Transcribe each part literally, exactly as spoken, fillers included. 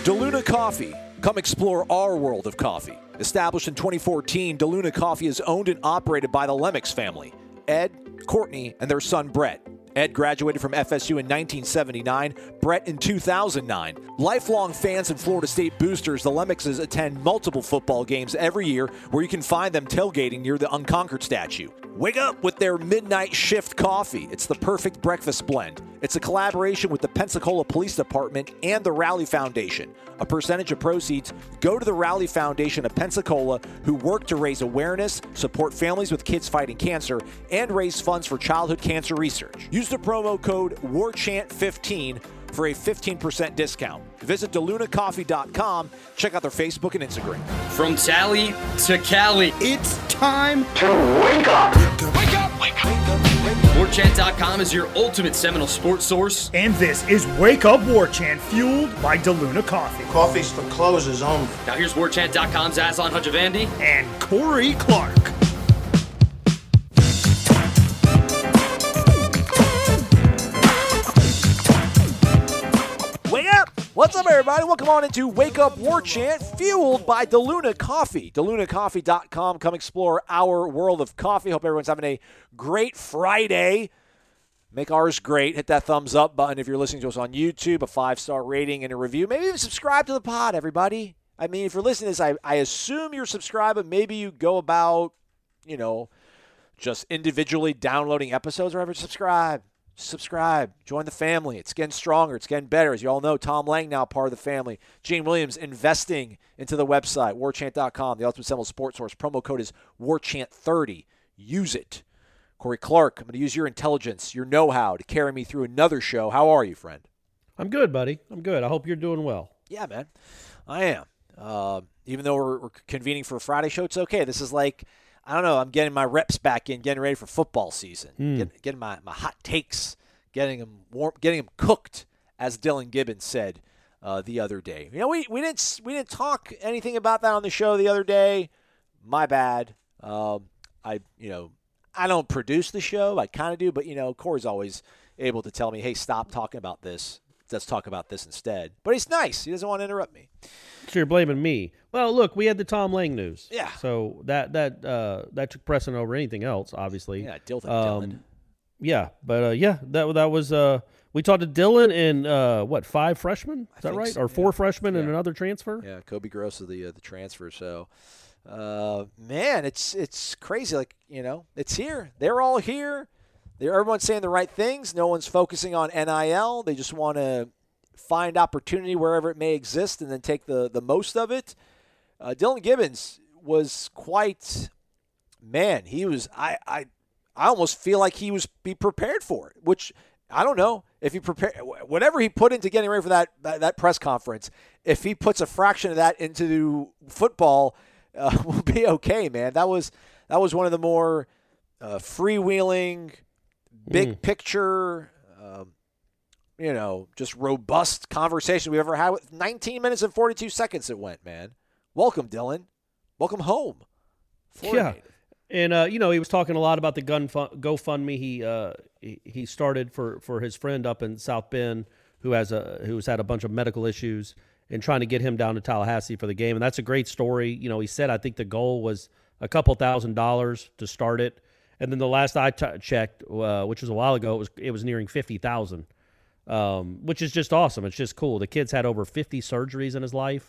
DeLuna Coffee. Come explore our world of coffee. Established in twenty fourteen, DeLuna Coffee is owned and operated by the Lemmix family, Ed, Courtney, and their son Brett. Ed graduated from F S U in nineteen seventy-nine, Brett in two thousand nine. Lifelong fans and Florida State boosters, the Lemmixes attend multiple football games every year where you can find them tailgating near the Unconquered statue. Wake up with their Midnight Shift coffee. It's the perfect breakfast blend. It's a collaboration with the Pensacola Police Department and the Rally Foundation. A percentage of proceeds go to the Rally Foundation of Pensacola, who work to raise awareness, support families with kids fighting cancer, and raise funds for childhood cancer research. Use the promo code war chant fifteen for a fifteen percent discount. Visit deluna coffee dot com. Check out their Facebook and Instagram. From Tally to Cali, it's time to wake up. Wake up, wake up, wake up. war chant dot com is your ultimate Seminole sports source. And this is Wake Up War Chant, fueled by DeLuna Coffee. Coffee's for closers only. Now here's war chant dot com's Aslan Hajavandi and Corey Clark. Wake up! What's up, everybody? Welcome on into Wake Up War Chant, fueled by DeLuna Coffee. deluna coffee dot com. Come explore our world of coffee. Hope everyone's having a great Friday. Make ours great. Hit that thumbs up button if you're listening to us on YouTube, a five-star rating and a review. Maybe even subscribe to the pod, everybody. I mean, if you're listening to this, I, I assume you're subscribed, but maybe you go about, you know, just individually downloading episodes or whatever. Subscribe. Subscribe. Join the family. It's getting stronger. It's getting better. As you all know, Tom Lang now part of the family. Gene Williams investing into the website, war chant dot com, the Ultimate Seminole Sports Source. Promo code is war chant thirty. Use it. Corey Clark, I'm going to use your intelligence, your know-how to carry me through another show. How are you, friend? I'm good, buddy. I'm good. I hope you're doing well. Yeah, man. I am. Uh, even though we're, we're convening for a Friday show, it's okay. This is like, I don't know, I'm getting my reps back in, getting ready for football season, mm. getting, getting my, my hot takes, getting them warm, getting them cooked, as Dylan Gibbons said uh, the other day. You know, we, we didn't we didn't talk anything about that on the show the other day. My bad. Um, I you know I don't produce the show. I kind of do, but you know, Corey's always able to tell me, "Hey, stop talking about this. Let's talk about this instead." But he's nice. He doesn't want to interrupt me. So you're blaming me. Well, look, we had the Tom Lang news. Yeah. So that that uh, that took precedent over anything else, obviously. Yeah, Dylan. Um, Dylan. Yeah, but uh, yeah, that that was. Uh, we talked to Dylan and uh, what five freshmen? Is that right? So, or four yeah. freshmen yeah. and another transfer? Yeah, Kobe Gross of the uh, the transfer. So, uh, man, it's it's crazy. Like you know, it's here. They're all here. They're everyone's saying the right things. No one's focusing on N I L. They just want to find opportunity wherever it may exist and then take the the most of it. Uh, Dylan Gibbons was quite man. He was I I. I almost feel like he was be prepared for it, which I don't know if he prepared whatever he put into getting ready for that that, that press conference. If he puts a fraction of that into football, uh, we'll be okay, man. That was that was one of the more uh, freewheeling, big mm. picture, um, you know, just robust conversation we ever had. With nineteen minutes and forty-two seconds it went, man. Welcome, Dylan. Welcome home. Florida yeah. native. And, uh, you know, he was talking a lot about the gun fun- GoFundMe he, uh, he he started for, for his friend up in South Bend who has a who's had a bunch of medical issues and trying to get him down to Tallahassee for the game. And that's a great story. You know, he said I think the goal was a couple thousand dollars to start it. And then the last I t- checked, uh, which was a while ago, it was it was nearing fifty thousand dollars, um, which is just awesome. It's just cool. The kid's had over fifty surgeries in his life.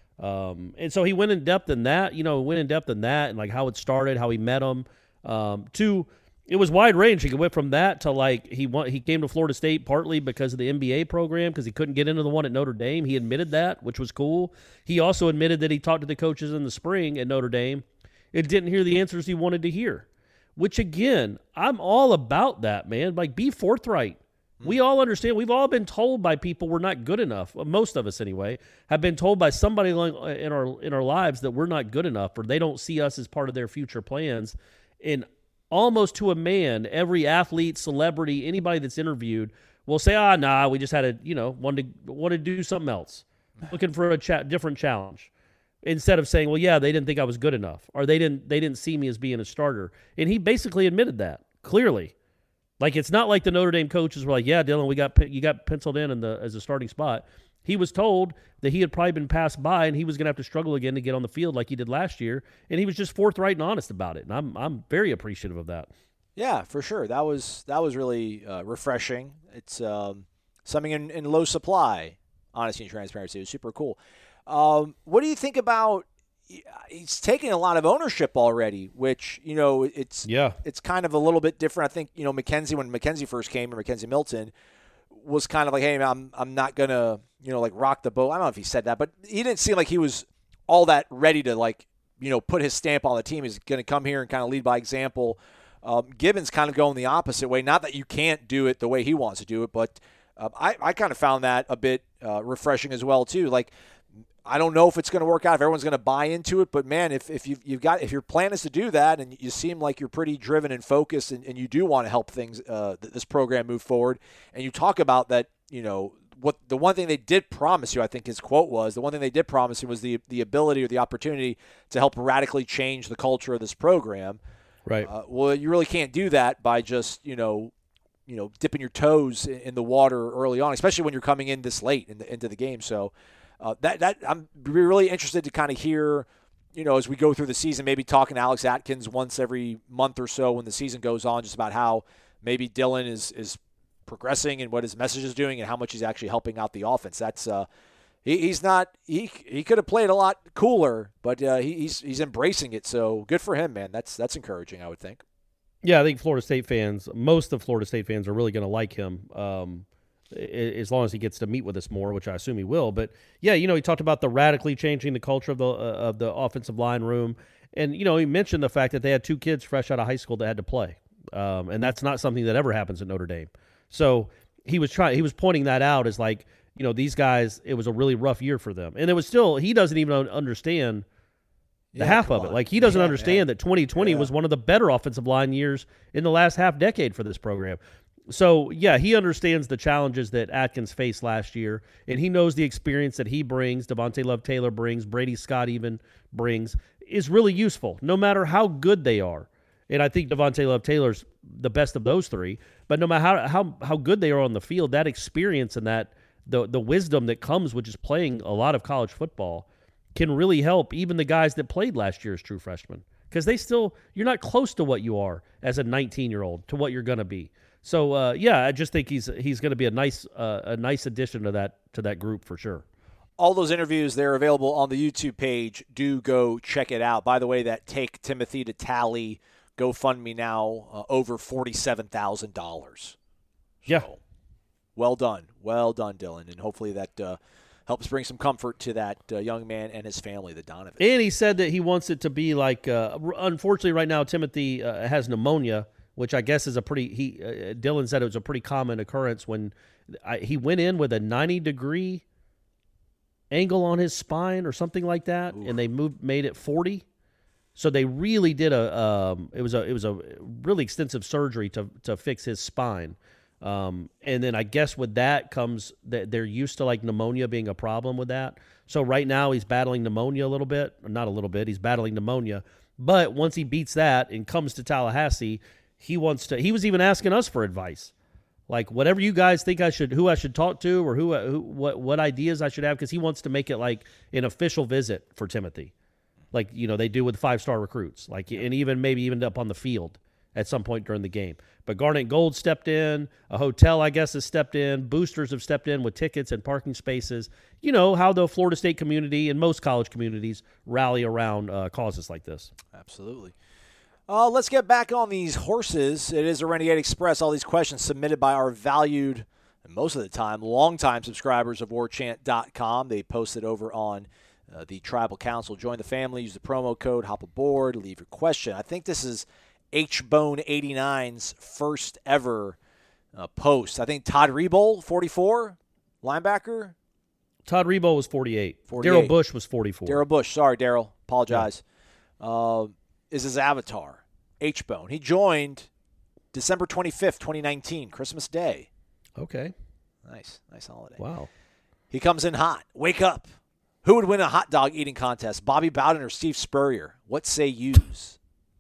Um, and so he went in depth in that, you know, went in depth in that and like how it started, how he met him, um, to, it was wide range. He went from that to like, he went, he came to Florida State partly because of the M B A program, because he couldn't get into the one at Notre Dame. He admitted that, which was cool. He also admitted that he talked to the coaches in the spring at Notre Dame and didn't hear the answers he wanted to hear, which again, I'm all about that, man. Like, be forthright. We all understand. We've all been told by people we're not good enough. Most of us, anyway, have been told by somebody in our in our lives that we're not good enough, or they don't see us as part of their future plans. And almost to a man, every athlete, celebrity, anybody that's interviewed will say, "Ah, nah, we just had a you know wanted to wanted to do something else, looking for a cha- different challenge." Instead of saying, "Well, yeah, they didn't think I was good enough, or they didn't they didn't see me as being a starter." And he basically admitted that clearly. Like, it's not like the Notre Dame coaches were like, "Yeah, Dylan, we got you got penciled in, in the as a starting spot." He was told that he had probably been passed by and he was going to have to struggle again to get on the field like he did last year, and he was just forthright and honest about it. And I'm I'm very appreciative of that. Yeah, for sure. That was that was really uh, refreshing. It's um, something in, in low supply, honesty and transparency. It was super cool. Um, what do you think about? He's taking a lot of ownership already, which, you know, it's yeah. it's kind of a little bit different. I think, you know, McKenzie, when McKenzie first came, or McKenzie Milton, was kind of like, hey, I'm I'm not going to, you know, like rock the boat. I don't know if he said that, but he didn't seem like he was all that ready to, like, you know, put his stamp on the team. He's going to come here and kind of lead by example. Um, Gibbons kind of going the opposite way. Not that you can't do it the way he wants to do it, but uh, I, I kind of found that a bit uh, refreshing as well, too. Like, I don't know if it's going to work out, if everyone's going to buy into it, but man, if, if you've, you've got, if your plan is to do that and you seem like you're pretty driven and focused and, and you do want to help things, uh, this program move forward, and you talk about that, you know, what the one thing they did promise you, I think his quote was, the one thing they did promise you was the, the ability or the opportunity to help radically change the culture of this program. Right. Uh, well, you really can't do that by just, you know, you know, dipping your toes in, in the water early on, especially when you're coming in this late in the, into the game. So, Uh, that that I'm really interested to kind of hear, you know, as we go through the season, maybe talking to Alex Atkins once every month or so when the season goes on, just about how maybe Dylan is is progressing and what his message is doing and how much he's actually helping out the offense. That's uh, he, he's not he he could have played a lot cooler, but uh, he, he's he's embracing it. So good for him, man. That's that's encouraging, I would think. Yeah, I think Florida State fans, most of Florida State fans, are really going to like him. Um, as long as he gets to meet with us more, which I assume he will. But yeah, you know, he talked about the radically changing the culture of the uh, of the offensive line room, and you know, he mentioned the fact that they had two kids fresh out of high school that had to play, um, and that's not something that ever happens at Notre Dame. So he was trying, he was pointing that out as like, you know, these guys, it was a really rough year for them, and it was still, he doesn't even understand the yeah, half of it. on. Like he doesn't yeah, understand man. that twenty twenty yeah. was one of the better offensive line years in the last half decade for this program. So, yeah, he understands the challenges that Atkins faced last year, and he knows the experience that he brings, Devontae Love-Taylor brings, Brady Scott even brings, is really useful, no matter how good they are. And I think Devontae Love-Taylor's the best of those three, but no matter how how, how good they are on the field, that experience and that the the wisdom that comes with just playing a lot of college football can really help even the guys that played last year as true freshmen, because they still, you're not close to what you are as a nineteen-year-old, to what you're going to be. So uh, yeah, I just think he's he's going to be a nice uh, a nice addition to that to that group for sure. All those interviews, they're available on the YouTube page. Do go check it out. By the way, that Take Timothy to Tally GoFundMe now uh, over forty-seven thousand dollars. So, yeah, well done, well done, Dylan, and hopefully that uh, helps bring some comfort to that uh, young man and his family, the Donovans. And he said that he wants it to be like. Uh, unfortunately, right now Timothy uh, has pneumonia, which I guess is a pretty, he uh, Dylan said it was a pretty common occurrence when I, he went in with a ninety degree angle on his spine or something like that, Ooh. and they moved made it forty. So they really did a, um, it was a it was a really extensive surgery to to fix his spine. Um, and then I guess with that comes that they're used to like pneumonia being a problem with that. So right now he's battling pneumonia a little bit, or not a little bit, he's battling pneumonia. But once he beats that and comes to Tallahassee, He wants to. He was even asking us for advice, like whatever you guys think I should, who I should talk to, or who, who what, what ideas I should have, because he wants to make it like an official visit for Timothy, like you know they do with five star recruits, like and even maybe even up on the field at some point during the game. But Garnet Gold stepped in, a hotel I guess has stepped in, boosters have stepped in with tickets and parking spaces. You know how the Florida State community and most college communities rally around uh, causes like this. Absolutely. Uh, let's get back on these horses. It is a Renegade Express. All these questions submitted by our valued, and most of the time, longtime subscribers of war chant dot com. They posted over on uh, the Tribal Council. Join the family. Use the promo code. Hop aboard. Leave your question. I think this is H Bone eighty-nine's first ever uh, post. I think Todd Rebowl, forty-four, linebacker. Todd Rebowl was forty-eight. forty-eight. Daryl Bush was forty-four. Daryl Bush. Sorry, Daryl. Apologize. Yeah. Uh, is his avatar, H-Bone. He joined December twenty-fifth, twenty nineteen, Christmas Day. Okay. Nice. Nice holiday. Wow. He comes in hot. Wake up. Who would win a hot dog eating contest, Bobby Bowden or Steve Spurrier? What say yous?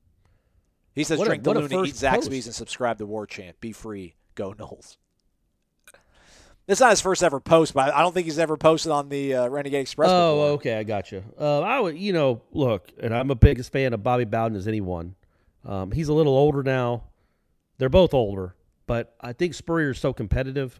He says what drink a, the Luna, eat Zaxby's, post. and subscribe to War Chant. Be free. Go Knowles. This is not his first ever post, but I don't think he's ever posted on the uh, Renegade Express Oh, before. okay, I got you. Uh, I would, you know, look, and I'm a biggest fan of Bobby Bowden as anyone. Um, he's a little older now. They're both older, but I think Spurrier is so competitive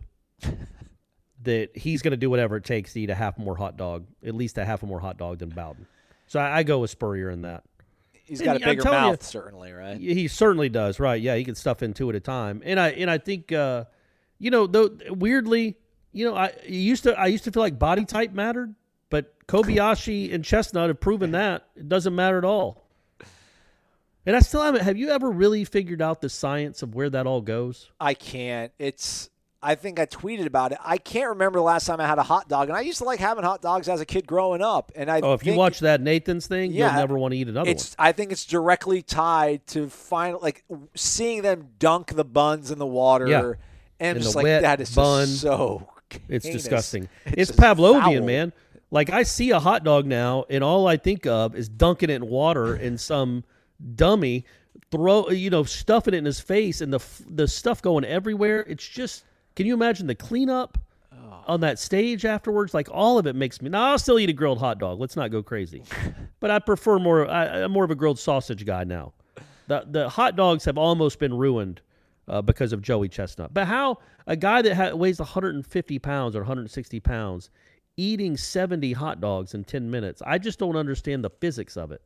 that he's going to do whatever it takes to eat a half more hot dog, at least a half a more hot dog than Bowden. So I, I go with Spurrier in that. He's got And a I'm bigger telling mouth, you, certainly, right? He certainly does, right? Yeah, he can stuff in two at a time, and I and I think, uh, you know, though weirdly, you know, I used to I used to feel like body type mattered, but Kobayashi and Chestnut have proven that it doesn't matter at all. And I still haven't. Have you ever really figured out the science of where that all goes? I can't. It's. I think I tweeted about it. I can't remember the last time I had a hot dog, and I used to like having hot dogs as a kid growing up. And I Oh, if you think watch that Nathan's thing, Yeah, you'll never want to eat another it's. I think it's directly tied to final, like seeing them dunk the buns in the water, Yeah. and I'm In just the like wet that is bun. just so. one. It's heinous. disgusting. It's It's, just Pavlovian, foul. man. Like I see a hot dog now, and all I think of is dunking it in water, and some dummy throw, you know, stuffing it in his face, and the f- the stuff going everywhere. It's just. Can you imagine the cleanup on that stage afterwards? Like all of it makes me. Now I'll still eat a grilled hot dog. Let's not go crazy, but I prefer more. I, I'm more of a grilled sausage guy now. The the hot dogs have almost been ruined uh, because of Joey Chestnut. But how a guy that ha- weighs one hundred fifty pounds or one hundred sixty pounds eating seventy hot dogs in ten minutes? I just don't understand the physics of it.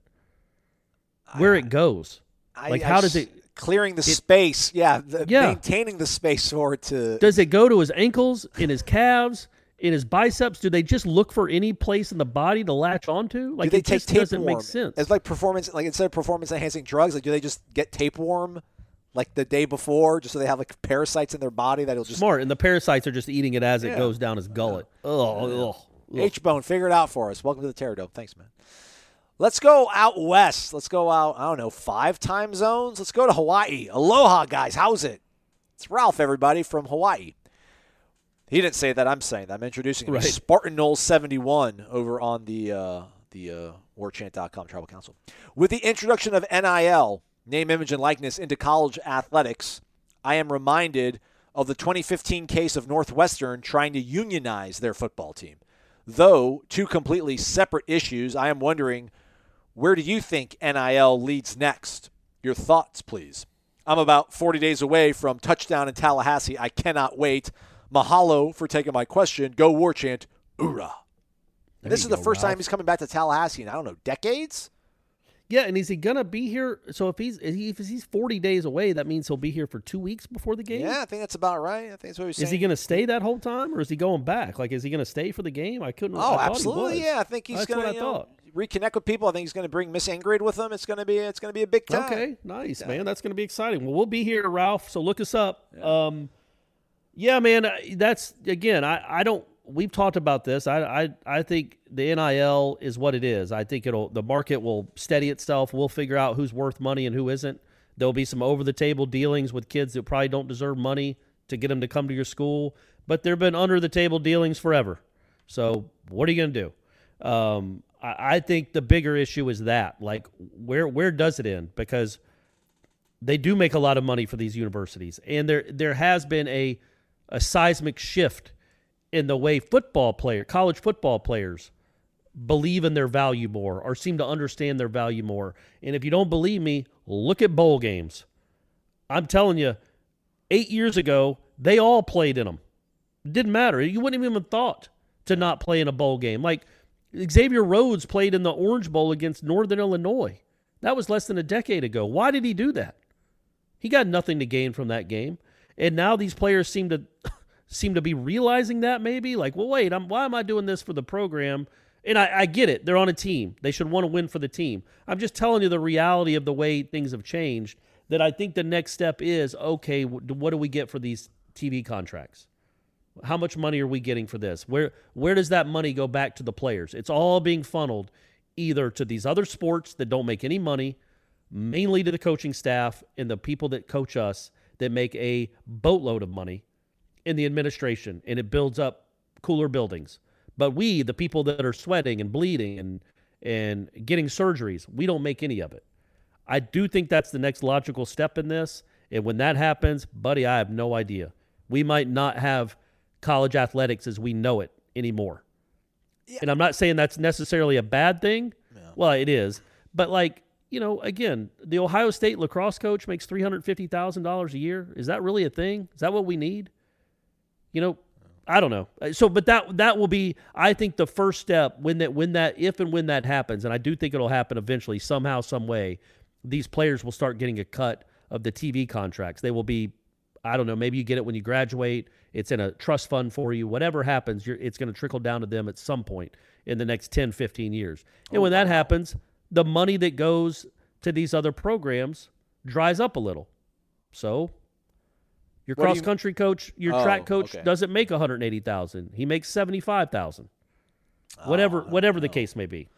Where it goes, I- like I how does s- it? clearing the space? Yeah, the, Yeah. maintaining the space for it to. Does it go to his ankles, in his calves, in his biceps? Do they just look for any place in the body to latch onto? Like do they it take just tapeworm? doesn't make sense. It's like performance, like instead of performance enhancing drugs, like do they just get tapeworm, like the day before, just so they have like parasites in their body that'll just. Smart, and the parasites are just eating it as Yeah. it goes down his gullet. Oh, H Bone, figure it out for us. Welcome to the Terror Dome. Thanks, man. Let's go out west. Let's go out, I don't know, five time zones. Let's go to Hawaii. Aloha, guys. How's it? It's Ralph, everybody, from Hawaii. He didn't say that. I'm saying that. I'm introducing him. Right. Spartan Knowles seventy-one over on the uh, the uh, war chant dot com Tribal Council. With the introduction of N I L, name, image, and likeness, into college athletics, I am reminded of the twenty fifteen case of Northwestern trying to unionize their football team. Though two completely separate issues, I am wondering, where do you think N I L leads next? Your thoughts, please. I'm about forty days away from touchdown in Tallahassee. I cannot wait. Mahalo for taking my question. Go War Chant. Hoorah. There This you is the go, first Ralph. time he's coming back to Tallahassee in, I don't know, decades? Yeah, and is he gonna be here? So if he's if he- if he's forty days away, that means he'll be here for two weeks before the game. Yeah, I think that's about right. I think that's what he was saying. Is he going to stay that whole time, or is he going back? Like, is he going to stay for the game? I couldn't. Oh, I thought he absolutely. was. Yeah, I think he's That's going what I to thought. reconnect with people. I think he's going to bring Miss Ingrid with him. It's going to be it's going to be a big time. Okay, nice, man. That's going to be exciting. Well, we'll be here, Ralph. So look us up. Yeah, um, yeah man. I- That's again. I, I don't. We've talked about this. I, I I think the N I L is what it is. I think it'll the market will steady itself. We'll figure out who's worth money and who isn't. There'll be some over the table dealings with kids that probably don't deserve money to get them to come to your school. But there've been under the table dealings forever. So what are you going to do? Um, I, I think the bigger issue is that, like, where where does it end? Because they do make a lot of money for these universities, and there there has been a a seismic shift in the way football player, college football players believe in their value more or seem to understand their value more. And if you don't believe me, look at bowl games. I'm telling you, eight years ago, they all played in them. It didn't matter. You wouldn't have even thought to not play in a bowl game. Like Xavier Rhodes played in the Orange Bowl against Northern Illinois. That was less than a decade ago. Why did he do that? He got nothing to gain from that game. And now these players seem to seem to be realizing that maybe. Like, well, wait, I'm, why am I doing this for the program? And I, I get it. They're on a team. They should want to win for the team. I'm just telling you the reality of the way things have changed, that I think the next step is, okay, what do we get for these T V contracts? How much money are we getting for this? Where where does that money go back to the players? It's all being funneled either to these other sports that don't make any money, mainly to the coaching staff and the people that coach us that make a boatload of money in the administration, and it builds up cooler buildings. But we, the people that are sweating and bleeding and and getting surgeries, we don't make any of it. I do think that's the next logical step in this. And when that happens, buddy, I have no idea. We might not have college athletics as we know it anymore. Yeah. And I'm not saying that's necessarily a bad thing. Yeah. Well, it is. But, like, you know, again, the Ohio State lacrosse coach makes three hundred fifty thousand dollars a year. Is that really a thing? Is that what we need? You know, I don't know. So, but that that will be, I think, the first step when that, when that, if and when that happens, and I do think it'll happen eventually, somehow, some way, these players will start getting a cut of the T V contracts. They will be, I don't know, maybe you get it when you graduate. It's in a trust fund for you. Whatever happens, you're, it's going to trickle down to them at some point in the next ten, fifteen years. And oh, when that wow. happens, the money that goes to these other programs dries up a little. So your what cross-country you... coach, your oh, track coach okay. doesn't make one hundred eighty thousand dollars. He makes seventy-five thousand dollars. Oh, whatever whatever the case may be.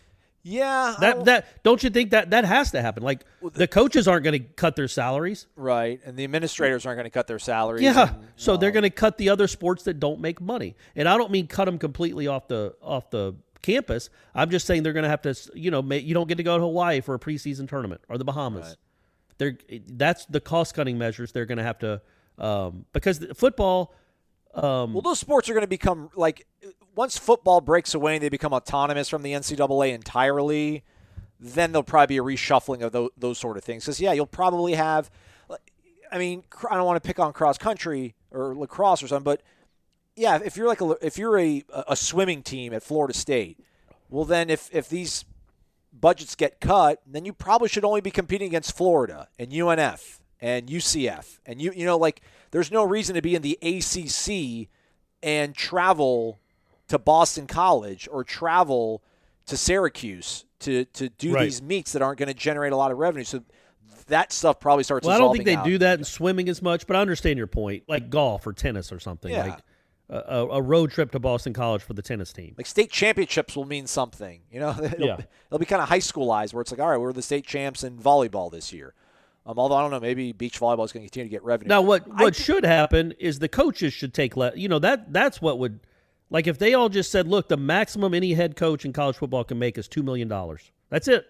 Yeah. That that don't you think that that has to happen? Like, the coaches aren't going to cut their salaries. Right. And the administrators aren't going to cut their salaries. Yeah. And, so um, they're going to cut the other sports that don't make money. And I don't mean cut them completely off the off the campus. I'm just saying they're going to have to, you know, you don't get to go to Hawaii for a preseason tournament or the Bahamas. Right. They're that's the cost-cutting measures they're going to have to um, because football um, well, those sports are going to become like once football breaks away and they become autonomous from the N C double A entirely, then there'll probably be a reshuffling of those, those sort of things. Because, yeah, you'll probably have – I mean, I don't want to pick on cross-country or lacrosse or something, but, yeah, if you're like a, if you're a, a swimming team at Florida State, well, then if, if these budgets get cut, then you probably should only be competing against Florida and U N F and U C F. And, you you know, like, there's no reason to be in the A C C and travel – to Boston College or travel to Syracuse to, to do right. these meets that aren't going to generate a lot of revenue. So that stuff probably starts well, I don't think they out. do that in swimming as much, but I understand your point, like golf or tennis or something. Yeah. Like a, a road trip to Boston College for the tennis team. Like state championships will mean something. You know, it'll, yeah. it'll be kind of high schoolized where it's like, all right, we're the state champs in volleyball this year. Um, although I don't know, maybe beach volleyball is going to continue to get revenue. Now, what, what I, should happen is the coaches should take less. You know, that that's what would – like if they all just said, look, the maximum any head coach in college football can make is two million dollars. That's it.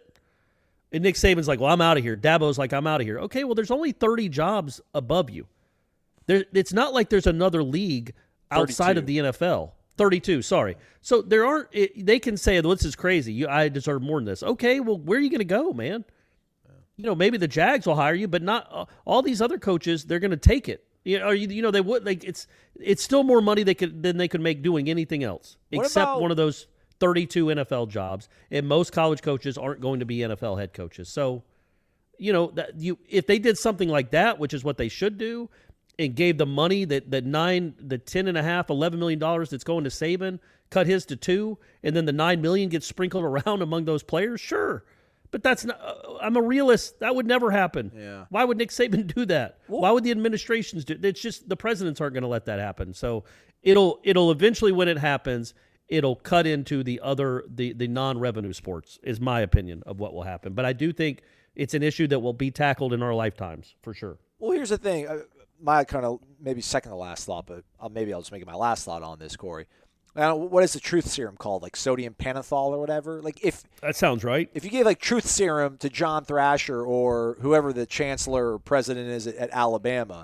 And Nick Saban's like, well, I'm out of here. Dabo's like, I'm out of here. Okay, well, there's only thirty jobs above you. There, it's not like there's another league outside thirty-two of the N F L. thirty-two, sorry. So there aren't it, – they can say, well, this is crazy. You, I deserve more than this. Okay, well, where are you going to go, man? You know, maybe the Jags will hire you, but not uh, all these other coaches, they're going to take it. You know, you know, they would like it's it's still more money they could than they could make doing anything else what except about, one of those thirty-two N F L jobs. And most college coaches aren't going to be N F L head coaches. So, you know, that you if they did something like that, which is what they should do, and gave the money that that nine, the ten and a half, eleven million dollars that's going to Saban, cut his to two, and then the nine million gets sprinkled around among those players, sure. But that's not. Uh, I'm a realist. That would never happen. Yeah. Why would Nick Saban do that? Well, Why would the administrations do? It's just the presidents aren't going to let that happen. So it'll it'll eventually, when it happens, it'll cut into the other the the non-revenue sports. Is my opinion of what will happen. But I do think it's an issue that will be tackled in our lifetimes for sure. Well, here's the thing. Uh, my kind of maybe second to last thought, but uh, maybe I'll just make it my last thought on this, Corey. Now, what is the truth serum called? Like sodium pentothal or whatever? Like if that sounds right. If you gave like truth serum to John Thrasher or whoever the chancellor or president is at, at Alabama,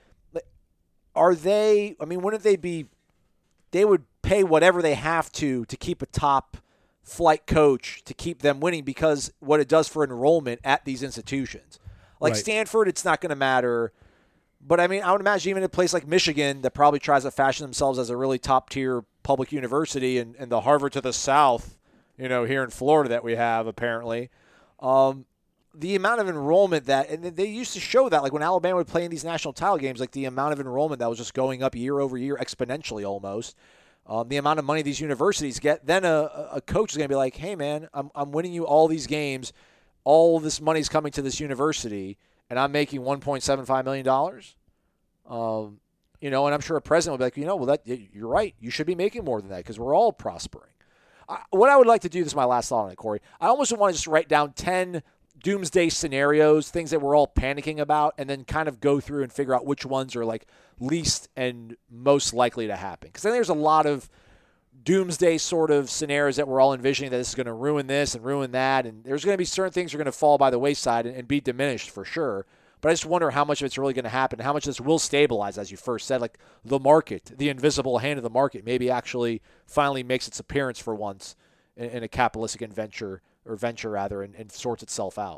are they? I mean, wouldn't they be? They would pay whatever they have to to keep a top flight coach to keep them winning because what it does for enrollment at these institutions. Like right. Stanford, it's not going to matter. But, I mean, I would imagine even a place like Michigan that probably tries to fashion themselves as a really top-tier public university and, and the Harvard to the south, you know, here in Florida that we have apparently, um, the amount of enrollment that – and they used to show that, like when Alabama would play in these national title games, like the amount of enrollment that was just going up year over year exponentially almost. Um, the amount of money these universities get, then a, a coach is going to be like, hey, man, I'm, I'm winning you all these games. All this money's coming to this university – and I'm making one point seven five million dollars, um, you know, and I'm sure a president will be like, you know, well, that you're right. You should be making more than that because we're all prospering. I, what I would like to do, this is my last thought on it, Corey, I almost want to just write down ten doomsday scenarios, things that we're all panicking about, and then kind of go through and figure out which ones are like least and most likely to happen. Because then there's a lot of doomsday sort of scenarios that we're all envisioning that this is going to ruin this and ruin that, and there's going to be certain things that are going to fall by the wayside and, and be diminished for sure. But I just wonder how much of it's really going to happen, how much this will stabilize, as you first said. Like the market, the invisible hand of the market, maybe actually finally makes its appearance for once in, in a capitalistic adventure or venture rather, and, and sorts itself out.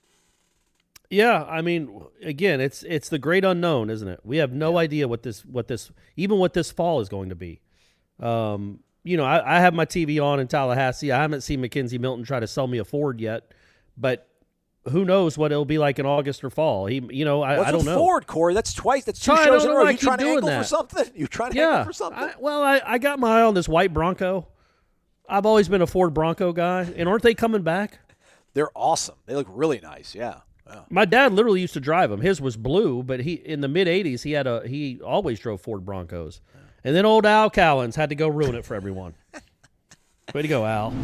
Yeah, I mean, again, it's it's the great unknown, isn't it? We have no yeah. idea what this what this even what this fall is going to be. Um, you know, I, I have my T V on in Tallahassee. I haven't seen Mackenzie Milton try to sell me a Ford yet, but who knows what it'll be like in August or fall? He, you know, I, What's I don't with know. Ford, Corey, that's twice. That's two I shows in a row. Like you trying to angle that. for something? You trying to yeah. angle for something? I, well, I, I got my eye on this white Bronco. I've always been a Ford Bronco guy, and aren't they coming back? They're awesome. They look really nice. Yeah. Wow. My dad literally used to drive them. His was blue, but he in the mid eighties he had a he always drove Ford Broncos. Yeah. And then old Al Cowens had to go ruin it for everyone. Way to go, Al.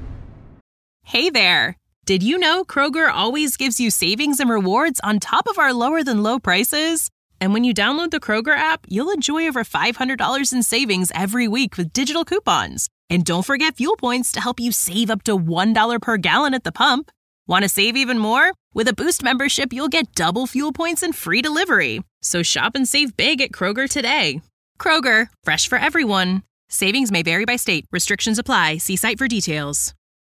Hey there. Did you know Kroger always gives you savings and rewards on top of our lower than low prices? And when you download the Kroger app, you'll enjoy over five hundred dollars in savings every week with digital coupons. And don't forget fuel points to help you save up to one dollar per gallon at the pump. Want to save even more? With a Boost membership, you'll get double fuel points and free delivery. So shop and save big at Kroger today. Kroger, fresh for everyone. Savings may vary by state. Restrictions apply. See site for details.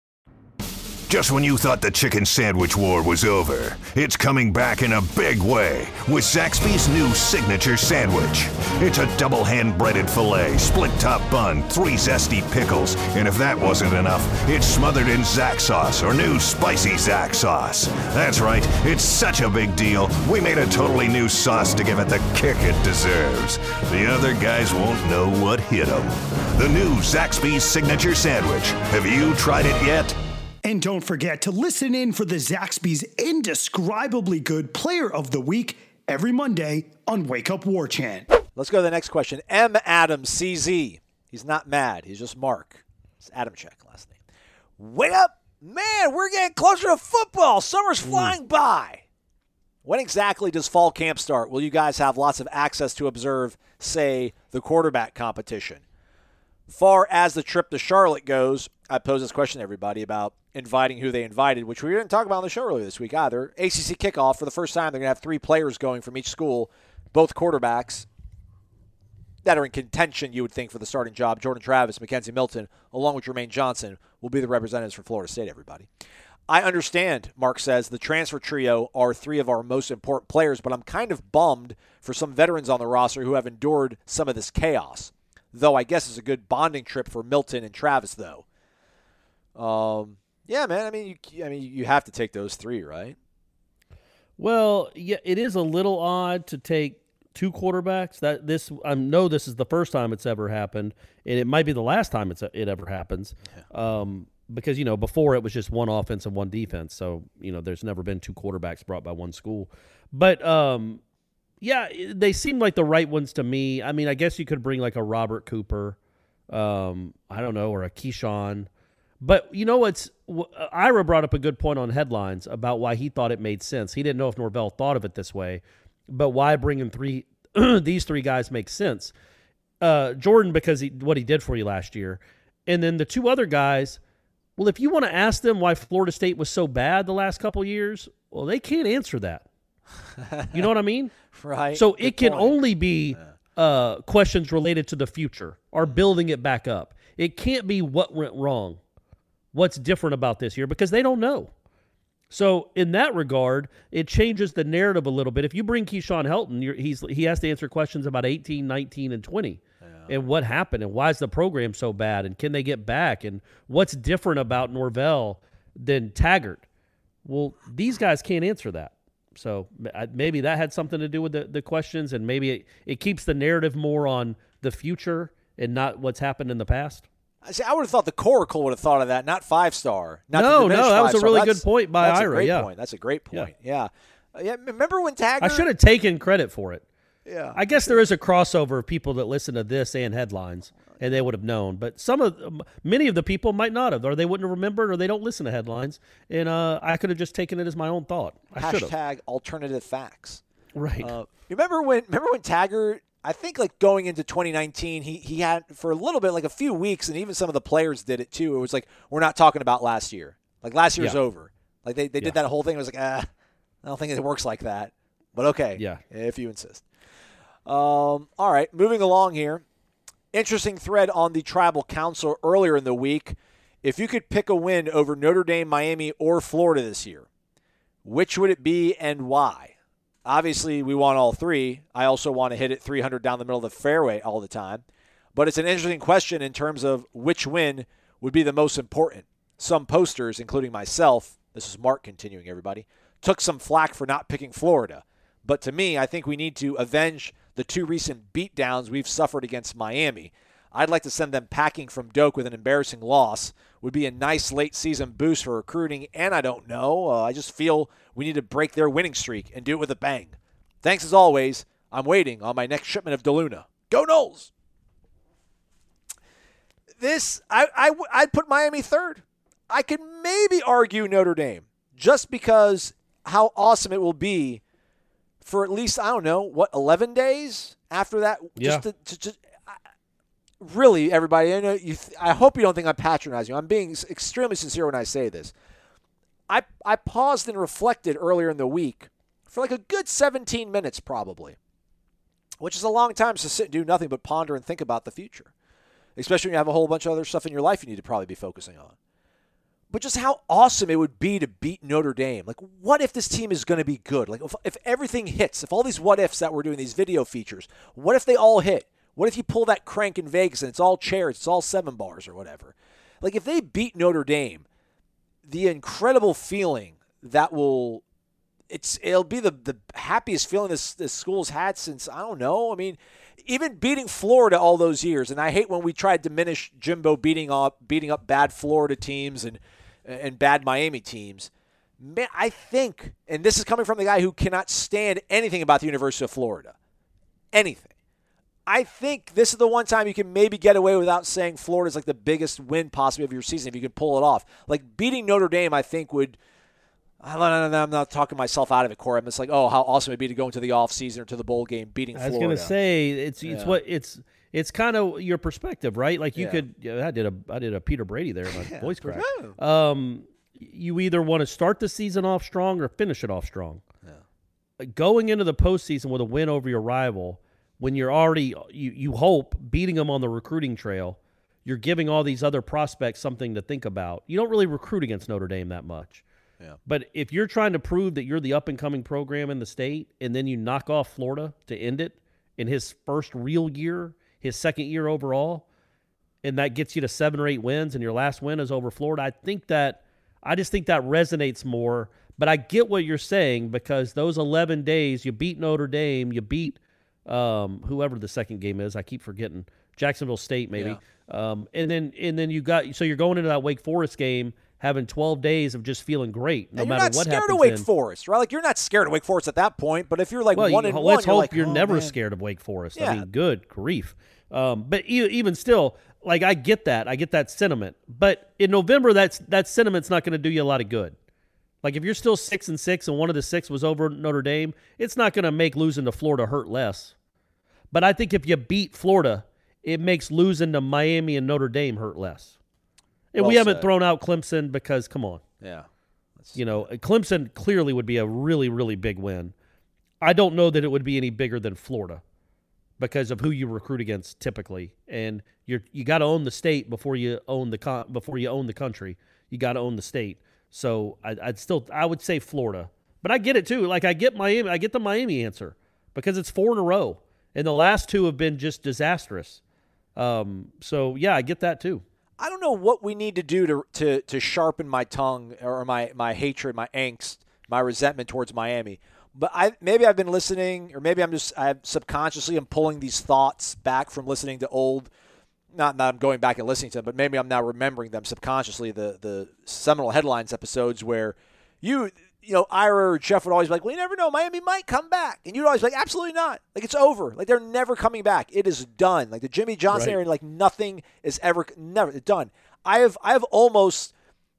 Just when you thought the chicken sandwich war was over, it's coming back in a big way with Zaxby's new signature sandwich. It's a double hand-breaded filet, split-top bun, three zesty pickles, and if that wasn't enough, it's smothered in Zax sauce, or new spicy Zax sauce. That's right, it's such a big deal, we made a totally new sauce to give it the kick it deserves. The other guys won't know what hit them. The new Zaxby's signature sandwich. Have you tried it yet? And don't forget to listen in for the Zaxby's indescribably good Player of the Week every Monday on Wake Up War Chant. Let's go to the next question. M. Adams, C Z. He's not mad. He's just Mark. It's Adamczyk last name. Wake up. Man, we're getting closer to football. Summer's flying mm. by. When exactly does fall camp start? Will you guys have lots of access to observe, say, the quarterback competition? Far as the trip to Charlotte goes, I pose this question to everybody about inviting who they invited, which we didn't talk about on the show earlier this week either. A C C kickoff, for the first time, they're going to have three players going from each school, both quarterbacks that are in contention, you would think, for the starting job. Jordan Travis, Mackenzie Milton, along with Jermaine Johnson, will be the representatives for Florida State, everybody. I understand, Mark says, the transfer trio are three of our most important players, but I'm kind of bummed for some veterans on the roster who have endured some of this chaos. Though I guess it's a good bonding trip for Milton and Travis, though. Um, yeah, man. I mean, you, I mean, you have to take those three, right? Well, yeah, it is a little odd to take two quarterbacks. That this, I know this is the first time it's ever happened, and it might be the last time it's it ever happens. Yeah. Um, because you know before it was just one offense and one defense, so you know there's never been two quarterbacks brought by one school. But um. Yeah, they seem like the right ones to me. I mean, I guess you could bring like a Robert Cooper, um, I don't know, or a Keyshawn. But you know what's – Ira brought up a good point on headlines about why he thought it made sense. He didn't know if Norvell thought of it this way, but why bringing three these three guys makes sense. Uh, Jordan, because he, what he did for you last year. And then the two other guys, well, if you want to ask them why Florida State was so bad the last couple years, well, they can't answer that. You know what I mean? Right. So Good it can point. only be uh, questions related to the future or building it back up. It can't be what went wrong, what's different about this year, because they don't know. So in that regard, it changes the narrative a little bit. If you bring Keyshawn Helton, you're, he's he has to answer questions about eighteen, nineteen, and twenty. Yeah. And what happened, and why is the program so bad, and can they get back, and what's different about Norvell than Taggart? Well, these guys can't answer that. So maybe that had something to do with the, the questions, and maybe it, it keeps the narrative more on the future and not what's happened in the past. I see. I would have thought the Coracle would have thought of that, not five star. Not no, no, that was a really that's, good point by that's Ira. A great yeah, point. That's a great point. Yeah, yeah. yeah remember when Taggart? I should have taken credit for it. Yeah. I guess there is a crossover of people that listen to this and headlines, and they would have known. But some of, many of the people might not have, or they wouldn't have remembered, or they don't listen to headlines. And uh, I could have just taken it as my own thought. I should have. Hashtag alternative facts. Right. Uh, remember when? Remember when Taggart? I think like going into twenty nineteen, he he had for a little bit, like a few weeks, and even some of the players did it too. It was like, we're not talking about last year. Like last year's yeah. over. Like they, they did yeah. that whole thing. It was like, ah, I don't think it works like that. But okay, Yeah. if you insist. Um, all right, moving along here. Interesting thread on the Tribal Council earlier in the week. If you could pick a win over Notre Dame, Miami, or Florida this year, which would it be and why? Obviously, we want all three. I also want to hit it three hundred down the middle of the fairway all the time. But it's an interesting question in terms of which win would be the most important. Some posters, including myself, this is Mark continuing, everybody, took some flack for not picking Florida. But to me, I think we need to avenge the two recent beatdowns we've suffered against Miami. I'd like to send them packing from Doak with an embarrassing loss. Would be a nice late-season boost for recruiting, and I don't know. Uh, I just feel we need to break their winning streak and do it with a bang. Thanks as always. I'm waiting on my next shipment of DeLuna. Go Noles! This, I, I, I'd put Miami third. I could maybe argue Notre Dame just because how awesome it will be for at least, I don't know, what, eleven days after that? Yeah. Just to, to, to, I, really, everybody, I know you. Th- I hope you don't think I'm patronizing you. I'm being extremely sincere when I say this. I I paused and reflected earlier in the week for like a good seventeen minutes probably, which is a long time to sit and do nothing but ponder and think about the future, especially when you have a whole bunch of other stuff in your life you need to probably be focusing on. But just how awesome it would be to beat Notre Dame. Like, what if this team is going to be good? Like, if, if everything hits, if all these what-ifs that we're doing, these video features, what if they all hit? What if you pull that crank in Vegas and it's all chairs, it's all seven bars or whatever? Like, if they beat Notre Dame, the incredible feeling that will it's it'll be the, the happiest feeling this, this school's had since, I don't know, I mean, even beating Florida all those years, and I hate when we try to diminish Jimbo beating up beating up bad Florida teams and and bad Miami teams. Man, I think, and this is coming from the guy who cannot stand anything about the University of Florida. Anything. I think this is the one time you can maybe get away without saying Florida's like the biggest win possibly of your season if you can pull it off. Like beating Notre Dame, I think would, I don't know, I'm not talking myself out of it, Corey. I'm just like, oh, how awesome it would be to go into the offseason or to the bowl game beating Florida. I was going to say, it's it's Yeah. what it's it's kind of your perspective, right? Like you Yeah. could, yeah, I did a I did a Peter Brady there, my voice cracked. Yeah. Um, you either want to start the season off strong or finish it off strong. Yeah. Going into the postseason with a win over your rival, when you're already, you, you hope, beating them on the recruiting trail, you're giving all these other prospects something to think about. You don't really recruit against Notre Dame that much. Yeah. But if you're trying to prove that you're the up-and-coming program in the state and then you knock off Florida to end it in his first real year, his second year overall, and that gets you to seven or eight wins and your last win is over Florida, I think that I just think that resonates more. But I get what you're saying because those eleven days, you beat Notre Dame, you beat um, whoever the second game is. I keep forgetting. Jacksonville State, maybe. Yeah. Um, and then and then you got so you're going into that Wake Forest game having twelve days of just feeling great, no and matter you're not what happens. scared of Wake then. Forest, right? Like you're not scared of Wake Forest at that point. But if you're like well, one you, and let's one, you're hope like, you're oh, never man. scared of Wake Forest. Yeah. I mean, good grief. Um, but e- even still, like I get that, I get that sentiment. But in November, that's that sentiment's not going to do you a lot of good. Like if you're still six and six and one of the six was over Notre Dame, it's not going to make losing to Florida hurt less. But I think if you beat Florida, it makes losing to Miami and Notre Dame hurt less. And Well we haven't said. thrown out Clemson because, come on. Yeah. You know, Clemson clearly would be a really, really big win. I don't know that it would be any bigger than Florida because of who you recruit against typically, and you're you got to own the state before you own the con- before you own the country. You got to own the state. So I, I'd still I would say Florida, but I get it too. Like I get Miami, I get the Miami answer because it's four in a row, and the last two have been just disastrous. Um, so yeah, I get that too. I don't know what we need to do to to to sharpen my tongue or my, my hatred, my angst, my resentment towards Miami. But I maybe I've been listening, or maybe I'm just I subconsciously am pulling these thoughts back from listening to old. Not that I'm going back and listening to them, but maybe I'm now remembering them subconsciously. The the Seminole Headlines episodes where you you know Ira or Jeff would always be like, well, you never know, Miami might come back, and you'd always be like, absolutely not. Like it's over. Like they're never coming back. It is done. Like the Jimmy Johnson Right. era, like nothing is ever never done. I have I have almost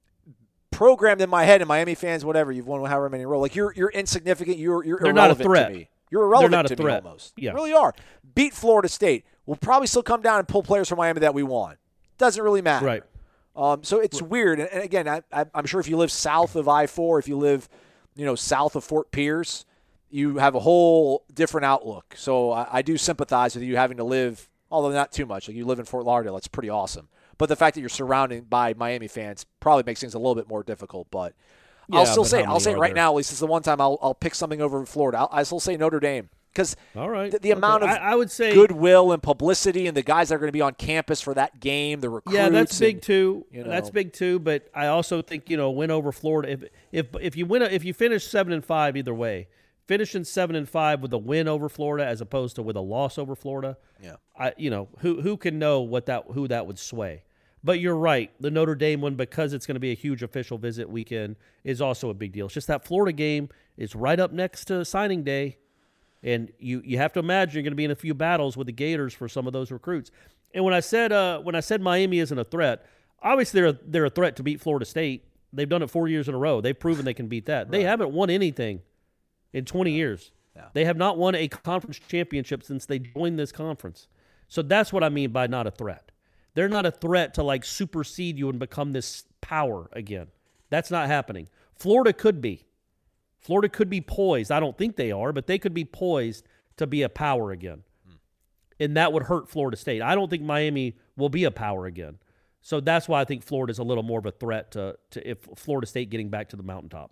programmed in my head, and Miami fans, whatever you've won, however many in a row, like you're you're insignificant. You're you're They're not a irrelevant threat. to me. You're irrelevant They're not a to threat. me almost. Yeah. You really are. Beat Florida State. We'll probably still come down and pull players from Miami that we want. Doesn't really matter. Right. Um, so it's weird. And, and again, I, I, I'm sure if you live south of I four, if you live, you know, south of Fort Pierce, you have a whole different outlook. So I, I do sympathize with you having to live, although not too much. Like you live in Fort Lauderdale, it's pretty awesome. But the fact that you're surrounded by Miami fans probably makes things a little bit more difficult. But Yeah, I'll still but say, how I'll say many it are right there? now. At least it's the one time I'll I'll pick something over Florida. I'll, I still say Notre Dame because All right. the, the Okay. amount of I, I would say goodwill and publicity and the guys that are going to be on campus for that game, the recruits. Yeah, that's big and, too. you know. That's big too. But I also think you know win over Florida. If if if you win, a, if you finish seven and five, either way, finishing seven and five with a win over Florida as opposed to with a loss over Florida. Yeah. I you know who who can know what that who that would sway. But you're right. The Notre Dame one, because it's going to be a huge official visit weekend, is also a big deal. It's just that Florida game is right up next to signing day. And you, you have to imagine you're going to be in a few battles with the Gators for some of those recruits. And when I said uh, when I said Miami isn't a threat, obviously they're a, they're a threat to beat Florida State. They've done it four years in a row. They've proven they can beat that. Right. They haven't won anything in twenty years. Yeah. They have not won a conference championship since they joined this conference. So that's what I mean by not a threat. They're not a threat to like supersede you and become this power again. That's not happening. Florida could be. Florida could be poised. I don't think they are, but they could be poised to be a power again. Hmm. And that would hurt Florida State. I don't think Miami will be a power again. So that's why I think Florida's a little more of a threat to, to if Florida State getting back to the mountaintop.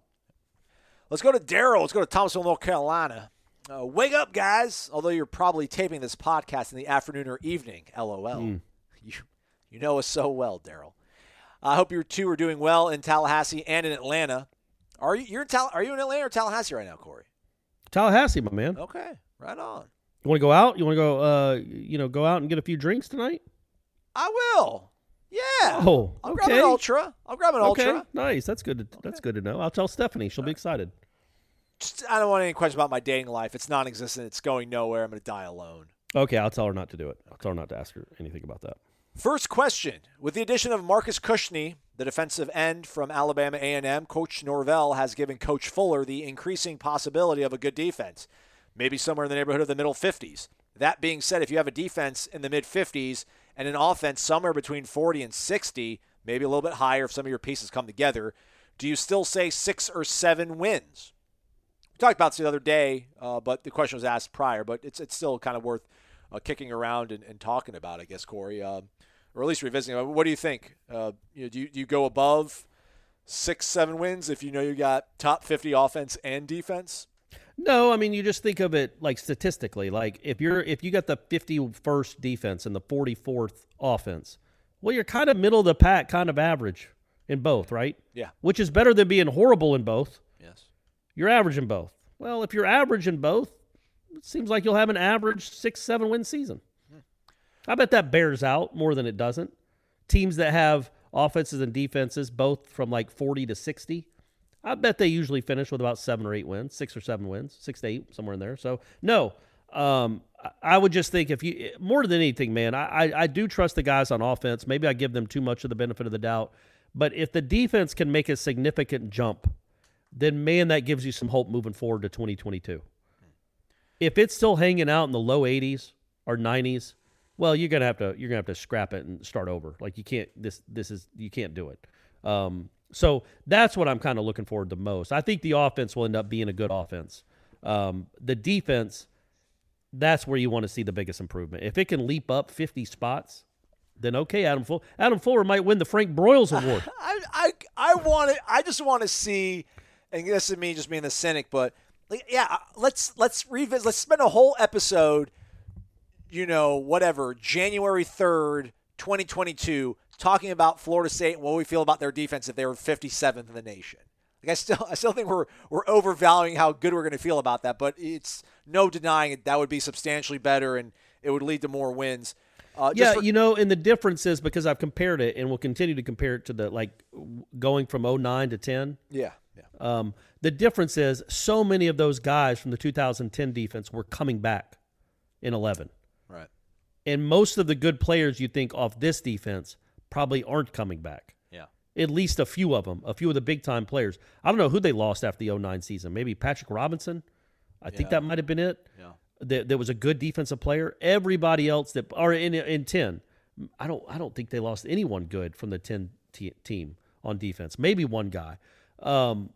Let's go to Daryl. Let's go to Thomasville, North Carolina. Uh, wake up, guys. Although you're probably taping this podcast in the afternoon or evening. LOL. Mm. You, you know us so well, Daryl. I hope you two are doing well in Tallahassee and in Atlanta. Are you you're in Tal- Are you in Atlanta or Tallahassee right now, Corey? Tallahassee, my man. Okay, right on. You want to go out? You want to go? Uh, you know, go out and get a few drinks tonight? I will. Yeah. Oh, I'll okay. grab an ultra. I'll grab an okay. ultra. Nice. That's good. To, okay. That's good to know. I'll tell Stephanie. She'll be excited. Just, I don't want any questions about my dating life. It's non-existent. It's going nowhere. I'm going to die alone. Okay, I'll tell her not to do it. I'll tell her not to ask her anything about that. First question. With the addition of Marcus Cushney, the defensive end from Alabama A and M, Coach Norvell has given Coach Fuller the increasing possibility of a good defense, maybe somewhere in the neighborhood of the middle fifties. That being said, if you have a defense in the mid-fifties and an offense somewhere between forty and sixty, maybe a little bit higher if some of your pieces come together, do you still say six or seven wins? We talked about this the other day, uh, but the question was asked prior, but it's it's still kind of worth uh, kicking around and, and talking about, I guess, Corey. Uh, or at least revisiting. What do you think? Uh, you know, do you, do you go above six, seven wins if you know you got top fifty offense and defense? No, I mean you just think of it like statistically. Like if you're if you got the fifty-first defense and the forty-fourth offense, well, you're kind of middle of the pack, kind of average in both, right? Yeah. Which is better than being horrible in both. Yes. You're average in both. Well, if you're average in both, it seems like you'll have an average six, seven win season. I bet that bears out more than it doesn't. Teams that have offenses and defenses both from like forty to sixty, I bet they usually finish with about seven or eight wins, six or seven wins, six to eight, somewhere in there. So, no, um, I would just think if you – more than anything, man, I, I, I do trust the guys on offense. Maybe I give them too much of the benefit of the doubt. But if the defense can make a significant jump, then, man, that gives you some hope moving forward to twenty twenty-two. If it's still hanging out in the low eighties or nineties – well, you're gonna have to you're gonna have to scrap it and start over. Like you can't this this is you can't do it. Um, so that's what I'm kind of looking forward to most. I think the offense will end up being a good offense. Um, the defense, that's where you want to see the biggest improvement. If it can leap up fifty spots, then okay, Adam Fuller. Adam Fuller might win the Frank Broyles Award. I I I want to. I just want to see, and this is me just being the cynic, but like, yeah, let's let's revisit. Let's spend a whole episode. You know, whatever, January third, twenty twenty-two, talking about Florida State and what we feel about their defense if they were fifty-seventh in the nation. Like I still I still think we're we're overvaluing how good we're going to feel about that, but it's no denying it. That would be substantially better, and it would lead to more wins. Uh, yeah, for- you know, and the difference is because I've compared it and will continue to compare it to the, like, going from oh nine to ten. Yeah, yeah. Um, the difference is so many of those guys from the two thousand ten defense were coming back in eleven. Right. And most of the good players you think off this defense probably aren't coming back. Yeah. At least a few of them, a few of the big-time players. I don't know who they lost after the oh nine season. Maybe Patrick Robinson. I think Yeah. that might have been it. Yeah. There, there was a good defensive player. Everybody else that are in in ten, I don't I don't think they lost anyone good from the ten t- team on defense. Maybe one guy. Um,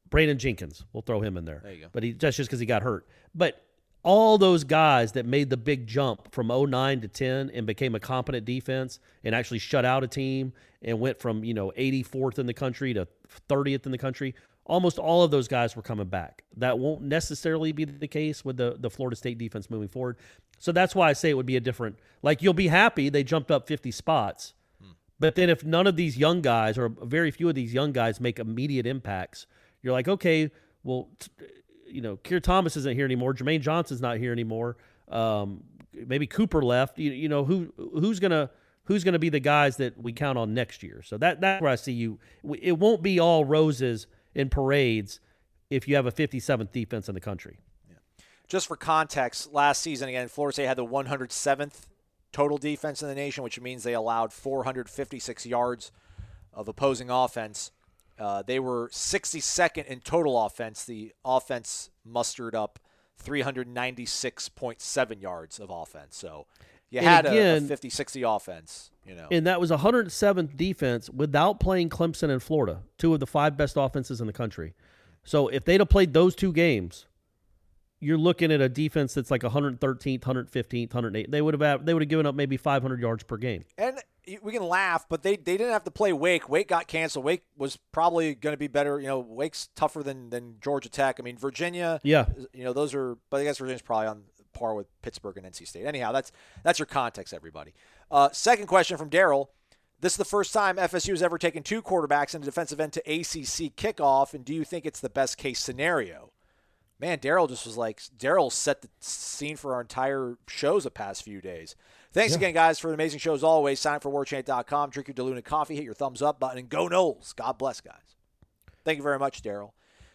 Brandon Jenkins, we'll throw him in there. There you go. But he, that's just because he got hurt. But all those guys that made the big jump from oh nine to ten and became a competent defense and actually shut out a team and went from, you know, eighty-fourth in the country to thirtieth in the country, almost all of those guys were coming back. That won't necessarily be the case with the, the Florida State defense moving forward. So that's why I say it would be a different – like you'll be happy they jumped up fifty spots. Hmm. But then if none of these young guys or very few of these young guys make immediate impacts, you're like, okay, well, t- you know, Keir Thomas isn't here anymore. Jermaine Johnson's not here anymore. Um, maybe Cooper left. You, you know, who who's going to – who's going to be the guys that we count on next year? So that that's where I see you. It won't be all roses and parades if you have a fifty-seventh defense in the country. Yeah. Just for context, last season, again, Florida State had the one hundred seventh total defense in the nation, which means they allowed four hundred fifty-six yards of opposing offense. Uh, they were sixty-second in total offense. The offense mustered up three hundred ninety-six point seven yards of offense. So you and had again, a fifty sixty offense, you know. And that was one hundred seventh defense without playing Clemson and Florida, two of the five best offenses in the country. So if they'd have played those two games, you're looking at a defense that's like one hundred thirteenth, one hundred fifteenth, one hundred eighth. They would have they would have given up maybe five hundred yards per game. And we can laugh, but they, they didn't have to play Wake. Wake got canceled. Wake was probably going to be better. You know, Wake's tougher than, than Georgia Tech. I mean, Virginia, yeah. you know, those are – but I guess Virginia's probably on par with Pittsburgh and N C State. Anyhow, that's that's your context, everybody. Uh, second question from Daryl. This is the first time F S U has ever taken two quarterbacks in a defensive end to A C C kickoff, and do you think it's the best case scenario? Man, Daryl just was like, Daryl set the scene for our entire shows the past few days. Thanks yeah. again, guys, for an amazing show as always. Sign up for war chant dot com, drink your diluted coffee, hit your thumbs up button, and go Knowles. God bless, guys. Thank you very much, Daryl.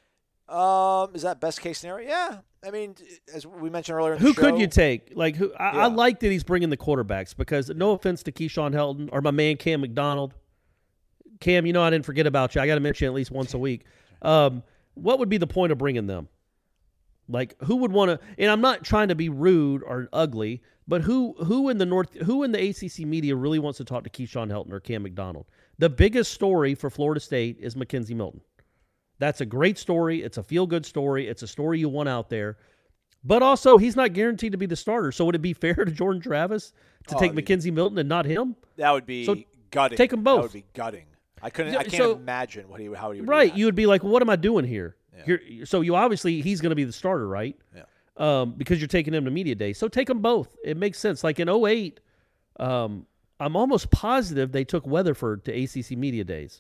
Um, is that best case scenario? Yeah. I mean, as we mentioned earlier in the who show, could you take? Like, who? I, yeah. I like that he's bringing the quarterbacks because no offense to Keyshawn Helton or my man Cam McDonald. Cam, you know I didn't forget about you. I got to mention you at least once a week. Um, what would be the point of bringing them? Like, who would want to? And I'm not trying to be rude or ugly, but who who in the North, who in the A C C media really wants to talk to Keyshawn Helton or Cam McDonald? The biggest story for Florida State is Mackenzie Milton. That's a great story. It's a feel-good story. It's a story you want out there. But also, he's not guaranteed to be the starter. So would it be fair to Jordan Travis to oh, take Mackenzie Milton and not him? That would be so gutting. Take them both. That would be gutting. I couldn't. Yeah, I can't so, imagine what he how he would right. react. You would be like, well, what am I doing here? Yeah. You're, so you obviously he's going to be the starter, right? Yeah. Um, because you're taking him to media day. So take them both. It makes sense. Like in oh eight, um, I'm almost positive they took Weatherford to A C C media days,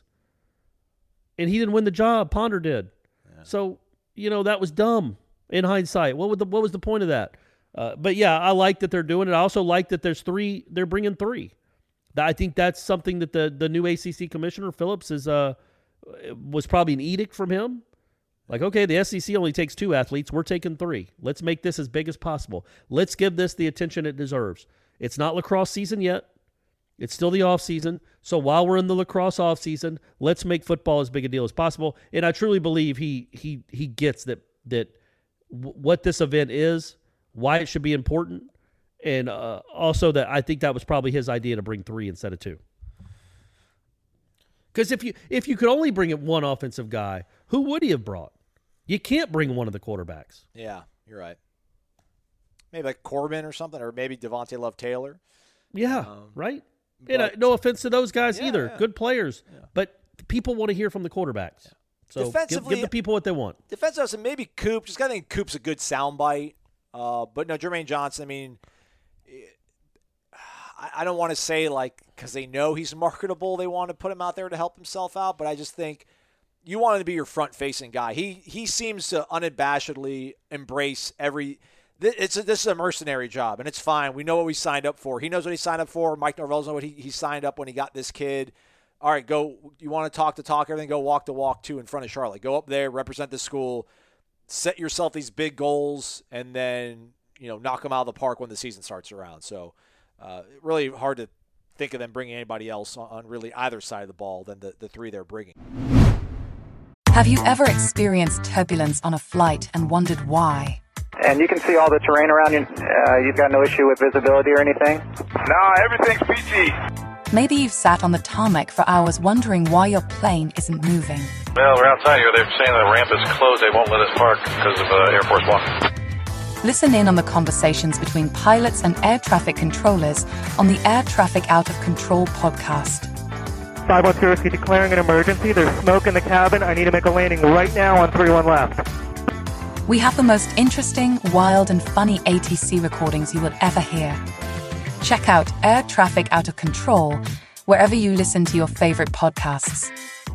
and he didn't win the job. Ponder did. Yeah. So you know that was dumb in hindsight. What would the what was the point of that? Uh, but yeah, I like that they're doing it. I also like that there's three. They're bringing three. I think that's something that the the new A C C commissioner Phillips is uh was probably an edict from him. Like, okay, the S E C only takes two athletes. We're taking three. Let's make this as big as possible. Let's give this the attention it deserves. It's not lacrosse season yet. It's still the off season. So while we're in the lacrosse off season, let's make football as big a deal as possible. And I truly believe he he he gets that that w- what this event is, why it should be important, and uh, also that I think that was probably his idea to bring three instead of two. Because if you if you could only bring in one offensive guy, who would he have brought? You can't bring one of the quarterbacks. Yeah, you're right. Maybe like Corbin or something, or maybe Devontae Love Taylor. Yeah, um, right. And uh, no offense to those guys yeah, either. Yeah. Good players. Yeah. But people want to hear from the quarterbacks. Yeah. So give, give the people what they want. Defensively, maybe Coop. Just I think Coop's a good soundbite. Uh, but no, Jermaine Johnson, I mean, I, I don't want to say like because they know he's marketable, they want to put him out there to help himself out. But I just think you want him to be your front-facing guy. He he seems to unabashedly embrace every – It's a, this is a mercenary job, and it's fine. We know what we signed up for. He knows what he signed up for. Mike Norvell's know what he, he signed up when he got this kid. All right, go. You want to talk to talk, everything, go walk the walk, too, in front of Charlotte. Go up there, represent the school, set yourself these big goals, and then, you know, knock them out of the park when the season starts around. So uh, really hard to think of them bringing anybody else on, on really either side of the ball than the, the three they're bringing. Have you ever experienced turbulence on a flight and wondered why? And you can see all the terrain around you. Uh, you've got no issue with visibility or anything? No, everything's peachy. Maybe you've sat on the tarmac for hours wondering why your plane isn't moving. Well, we're outside here. They're saying the ramp is closed. They won't let us park because of uh, Air Force One. Listen in on the conversations between pilots and air traffic controllers on the Air Traffic Out of Control podcast. five one two Whiskey declaring an emergency. There's smoke in the cabin. I need to make a landing right now on three one left. We have the most interesting, wild, and funny A T C recordings you will ever hear. Check out Air Traffic Out of Control wherever you listen to your favorite podcasts.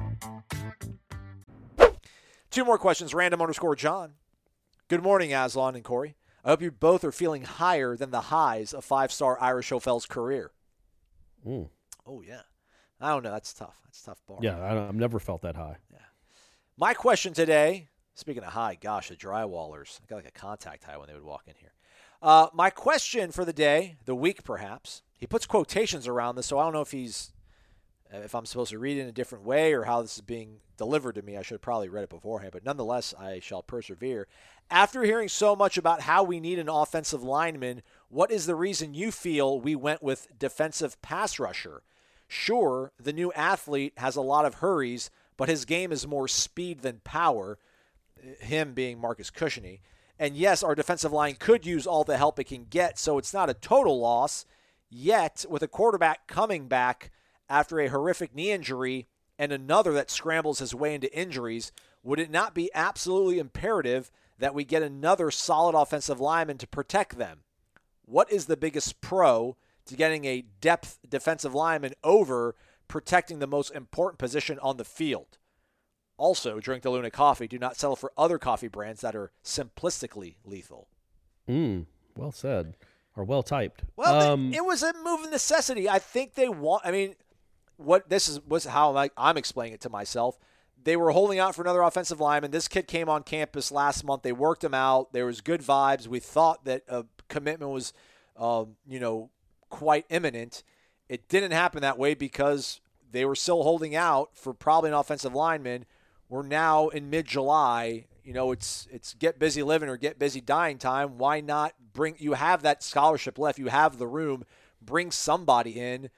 Two more questions. Random underscore John. Good morning, Aslan and Corey. I hope you both are feeling higher than the highs of five-star Irish Hofel's career. Mm. Oh, yeah. I don't know. That's tough. That's a tough bar. Yeah, I don't, I've never felt that high. Yeah. My question today, speaking of high, gosh, the drywallers. I got like a contact high when they would walk in here. Uh, my question for the day, the week perhaps, he puts quotations around this, so I don't know if he's, if I'm supposed to read it in a different way or how this is being delivered to me. I should have probably read it beforehand, but nonetheless, I shall persevere. After hearing so much about how we need an offensive lineman, what is the reason you feel we went with defensive pass rusher? Sure, the new athlete has a lot of hurries, but his game is more speed than power, him being Marcus Cusheney. And yes, our defensive line could use all the help it can get, so it's not a total loss. Yet, with a quarterback coming back after a horrific knee injury and another that scrambles his way into injuries, would it not be absolutely imperative that we get another solid offensive lineman to protect them? What is the biggest pro to getting a depth defensive lineman over protecting the most important position on the field? Also, drink the Luna coffee. Do not settle for other coffee brands that are simplistically lethal. Mm, well said. Or well typed. Well, um, it, it was a move of necessity. I think they want, I mean, what this is was how I, I'm explaining it to myself. They were holding out for another offensive lineman. This kid came on campus last month. They worked him out. There was good vibes. We thought that a commitment was, um, you know, quite imminent. It didn't happen that way because they were still holding out for probably an offensive lineman. We're now in mid-July. You know, it's it's get busy living or get busy dying time. Why not bring – you have that scholarship left. You have the room. Bring somebody in.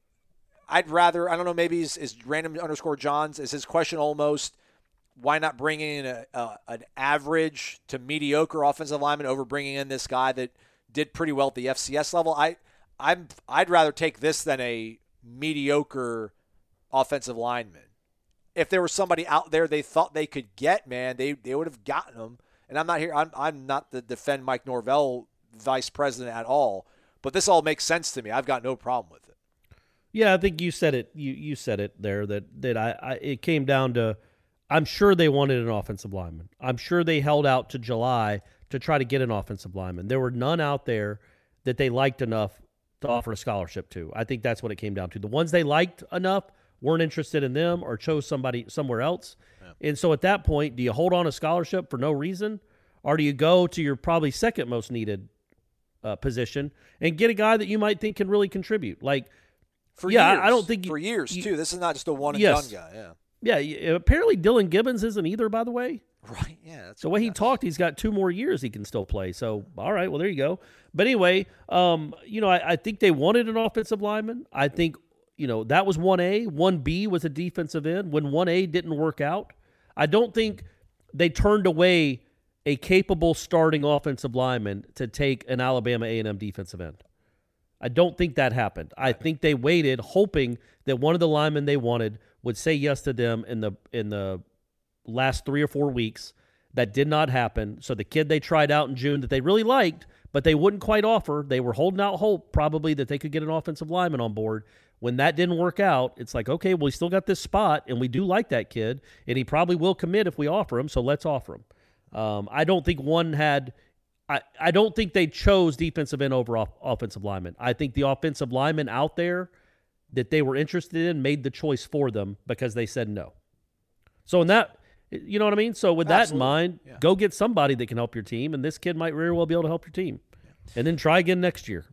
I'd rather – I don't know, maybe is, is random underscore Johns, is his question almost why not bring in a, a, an average to mediocre offensive lineman over bringing in this guy that did pretty well at the F C S level? I, I'm, I'd rather take this than a mediocre offensive lineman. If there was somebody out there they thought they could get, man, they, they would have gotten them. And I'm not here. I'm I'm not the defend Mike Norvell vice president at all. But this all makes sense to me. I've got no problem with it. Yeah, I think you said it. You you said it there that that I, I it came down to. I'm sure they wanted an offensive lineman. I'm sure they held out to July to try to get an offensive lineman. There were none out there that they liked enough to offer a scholarship to. I think that's what it came down to. The ones they liked enough weren't interested in them or chose somebody somewhere else. Yeah. And so at that point, do you hold on a scholarship for no reason? Or do you go to your probably second most needed uh, position and get a guy that you might think can really contribute? Like, for yeah, years. I don't think you, for years, you, too. This is not just a one and yes. done guy. Yeah. Yeah. Yeah. Apparently Dylan Gibbons isn't either, by the way. Right. Yeah. That's the way he nuts. talked, he's got two more years he can still play. So, all right, well, there you go. But anyway, um, you know, I, I think they wanted an offensive lineman. I think, you know, that was one A. one B was a defensive end. When one A didn't work out, I don't think they turned away a capable starting offensive lineman to take an Alabama A and M defensive end. I don't think that happened. I think they waited, hoping that one of the linemen they wanted would say yes to them in the in the last three or four weeks. That did not happen. So the kid they tried out in June that they really liked, but they wouldn't quite offer, they were holding out hope probably that they could get an offensive lineman on board. When that didn't work out, it's like, okay, well, we still got this spot, and we do like that kid, and he probably will commit if we offer him, so let's offer him. Um, I don't think one had I, – I don't think they chose defensive end over off, offensive lineman. I think the offensive lineman out there that they were interested in made the choice for them because they said no. So in that – you know what I mean? So with Absolutely. that in mind, yeah. Go get somebody that can help your team, and this kid might very well be able to help your team. Yeah. And then try again next year.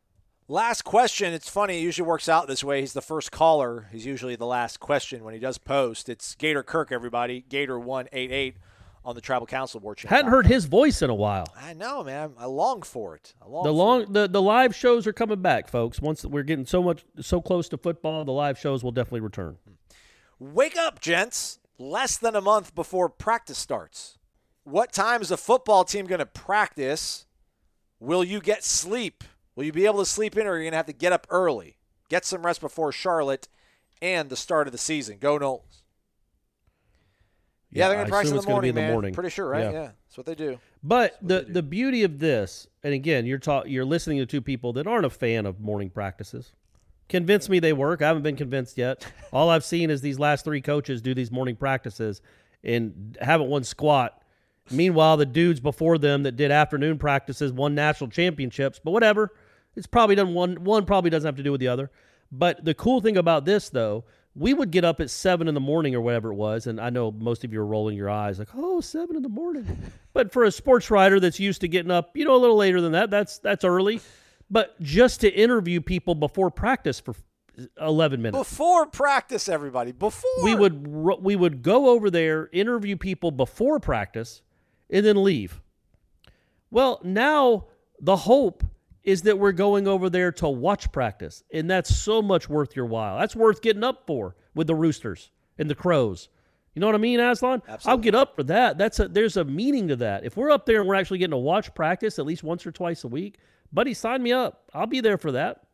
Last question. It's funny. It usually works out this way. He's the first caller. He's usually the last question when he does post. It's Gator Kirk, everybody. Gator one eight eight on the Tribal Council War Chant. Hadn't heard his voice in a while. I know, man. I long for it. I long the for long it. the, the live shows are coming back, folks. Once we're getting so much so close to football, the live shows will definitely return. Wake up, gents. Less than a month before practice starts. What time is the football team going to practice? Will you get sleep? Will you be able to sleep in, or are you going to have to get up early? Get some rest before Charlotte and the start of the season. Go Noles. Yeah, Yeah, they're going I to practice assume in it's the gonna morning, be in the man. morning. Pretty sure, right? Yeah. Yeah, that's what they do. But the, they do. the beauty of this, and again, you're ta- you're listening to two people that aren't a fan of morning practices. Convince me they work. I haven't been convinced yet. All I've seen is these last three coaches do these morning practices and haven't won squat. Meanwhile, the dudes before them that did afternoon practices won national championships. But whatever. It's probably done one. One probably doesn't have to do with the other. But the cool thing about this, though, we would get up at seven in the morning or whatever it was, and I know most of you are rolling your eyes like, oh, seven in the morning. But for a sports writer that's used to getting up, you know, a little later than that, that's that's early. But just to interview people before practice for eleven minutes. Before practice, everybody. Before. We would we would go over there, interview people before practice, and then leave. Well, now the hope is that we're going over there to watch practice, and that's so much worth your while. That's worth getting up for with the Roosters and the Crows. You know what I mean, Aslan? Absolutely. I'll get up for that. That's a, there's a meaning to that. If we're up there and we're actually getting to watch practice at least once or twice a week, buddy, sign me up. I'll be there for that.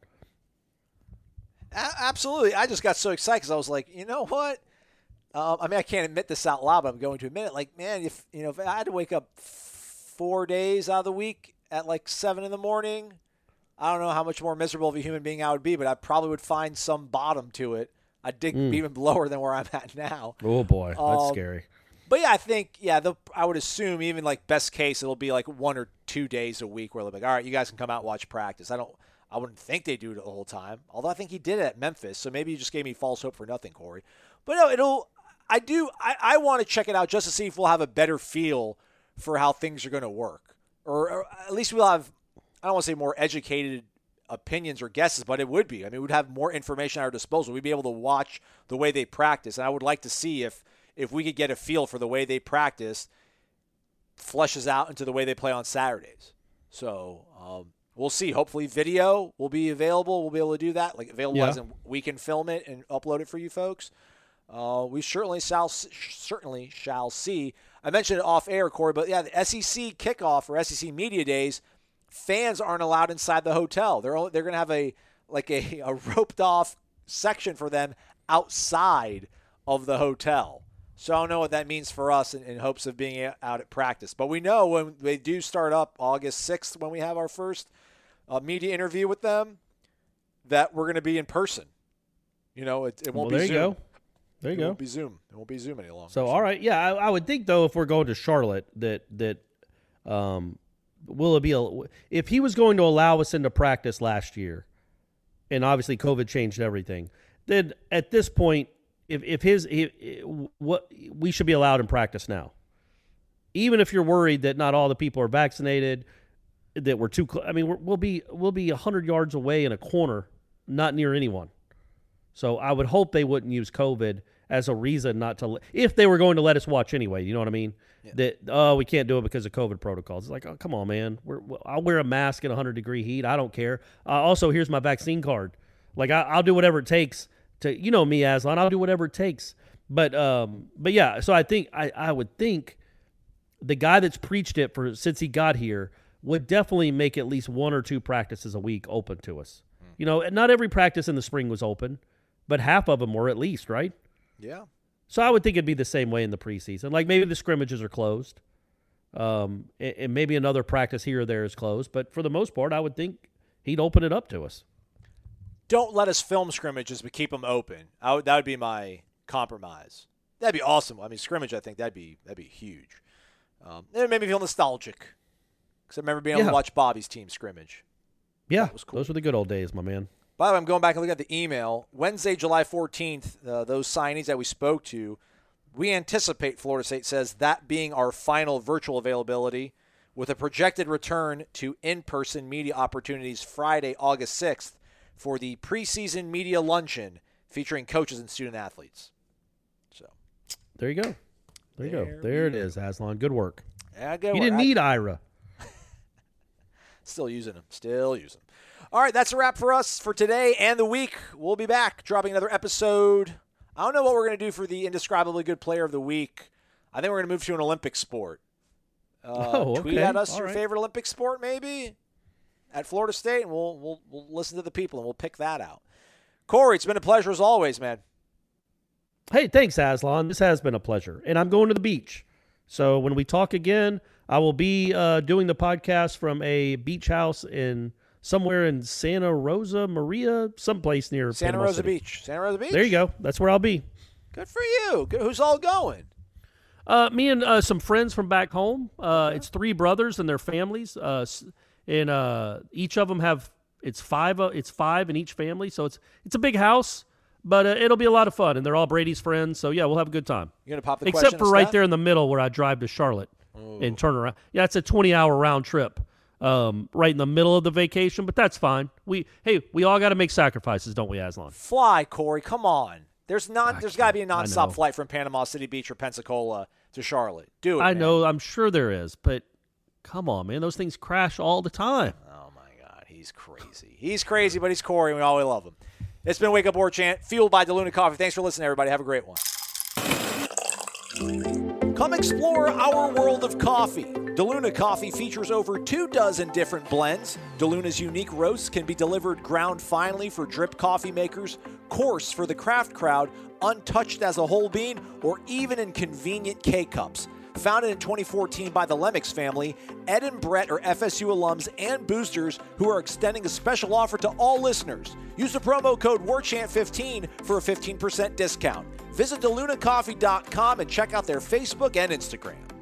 A- absolutely. I just got so excited because I was like, you know what? Um, I mean, I can't admit this out loud, but I'm going to admit it. Like, man, if you know, if I had to wake up four days out of the week at like seven in the morning, I don't know how much more miserable of a human being I would be, but I probably would find some bottom to it. I'd dig Mm. even lower than where I'm at now. Oh, boy. That's Um, scary. But yeah, I think, yeah, the, I would assume even like best case, it'll be like one or two days a week where they'll be like, all right, you guys can come out and watch practice. I don't, I wouldn't think they do it the whole time. Although I think he did it at Memphis. So maybe you just gave me false hope for nothing, Corey. But no, it'll, I do, I, I want to check it out just to see if we'll have a better feel for how things are going to work. Or, or at least we'll have, I don't want to say more educated opinions or guesses, but it would be. I mean, we'd have more information at our disposal. We'd be able to watch the way they practice. And I would like to see if, if we could get a feel for the way they practice fleshes out into the way they play on Saturdays. So um, we'll see. Hopefully video will be available. We'll be able to do that. Like available Yeah. as in we can film it and upload it for you folks. Uh, we certainly shall, certainly shall see. I mentioned it off air, Corey, but yeah, the S E C kickoff or S E C media days, fans aren't allowed inside the hotel. They're only, they're going to have a like a, a roped off section for them outside of the hotel. So I don't know what that means for us in, in hopes of being out at practice. But we know when they do start up August sixth, when we have our first uh, media interview with them, that we're going to be in person. You know, it, it won't Well, there be you Zoom. go. There you it go. won't be Zoom. It won't be Zoom any longer. So, all right. Yeah, I, I would think, though, if we're going to Charlotte, that, that um, will it be a, if he was going to allow us into practice last year, and obviously COVID changed everything, then at this point, If if his if, what we should be allowed in practice now, even if you're worried that not all the people are vaccinated, that we're too. Cl- I mean, we're, we'll be we'll be a hundred yards away in a corner, not near anyone. So I would hope they wouldn't use COVID as a reason not to. If they were going to let us watch anyway, you know what I mean? Yeah. That oh we can't do it because of COVID protocols. It's like oh come on man, we're, I'll wear a mask in a hundred degree heat. I don't care. Uh, also, here's my vaccine card. Like I, I'll do whatever it takes. To you know me, Aslan, I'll do whatever it takes. But um, but yeah, so I think I, I would think the guy that's preached it for since he got here would definitely make at least one or two practices a week open to us. Mm. You know, not every practice in the spring was open, but half of them were at least, right? Yeah. So I would think it'd be the same way in the preseason. Like maybe the scrimmages are closed, um, and, and maybe another practice here or there is closed. But for the most part, I would think he'd open it up to us. Don't let us film scrimmages, but keep them open. I would, that would be my compromise. That'd be awesome. I mean, scrimmage, I think that'd be that'd be huge. Um, it made me feel nostalgic because I remember being able Yeah. to watch Bobby's team scrimmage. Yeah, that was cool. Those were the good old days, my man. By the way, I'm going back and looking at the email. Wednesday, July fourteenth, uh, those signings that we spoke to, we anticipate, Florida State says, that being our final virtual availability with a projected return to in-person media opportunities Friday, August sixth for the preseason media luncheon featuring coaches and student athletes. So there you go. There you go. There it is, Aslan. Good work. Yeah, good You work. didn't need Ira. Still using them. Still using them. All right, that's a wrap for us for today and the week. We'll be back dropping another episode. I don't know what we're going to do for the indescribably good player of the week. I think we're going to move to an Olympic sport. Uh, Oh, tweet okay. at us All your right. favorite Olympic sport, maybe, at Florida State, and we'll, we'll we'll listen to the people and we'll pick that out. Corey, it's been a pleasure as always, man. Hey, thanks, Aslan. This has been a pleasure. And I'm going to the beach. So when we talk again, I will be uh, doing the podcast from a beach house in somewhere in Santa Rosa, Maria, someplace near Santa Panama Rosa City. Beach. Santa Rosa Beach. There you go. That's where I'll be. Good for you. Good. Who's all going? Uh, me and uh, some friends from back home. Uh, it's three brothers and their families. Uh, s- and uh, each of them have it's five. Uh, it's five in each family, so it's it's a big house. But uh, it'll be a lot of fun, and they're all Brady's friends. So yeah, we'll have a good time. You gonna pop the Except question for to right Steph? there in the middle where I drive to Charlotte and turn around. Yeah, it's a twenty-hour round trip. Um, right in the middle of the vacation, but that's fine. We hey, we all got to make sacrifices, don't we, Aslan? Fly, Corey. Come on. There's not. There's got to be a know. nonstop flight from Panama City Beach or Pensacola to Charlotte. Do it. I man. know, I'm sure there is, but come on, man, those things crash all the time. Oh my God, he's crazy. He's crazy, but he's Corey, and we always love him. It's been Wake Up War Chant, fueled by DeLuna Coffee. Thanks for listening, everybody. Have a great one. Come explore our world of coffee. DeLuna Coffee features over two dozen different blends. DeLuna's unique roasts can be delivered ground finely for drip coffee makers, coarse for the craft crowd, untouched as a whole bean, or even in convenient K-Cups. Founded in twenty fourteen by the Lemmix family, Ed and Brett are F S U alums and boosters who are extending a special offer to all listeners. Use the promo code war chant fifteen for a fifteen percent discount. Visit deluna coffee dot com and check out their Facebook and Instagram.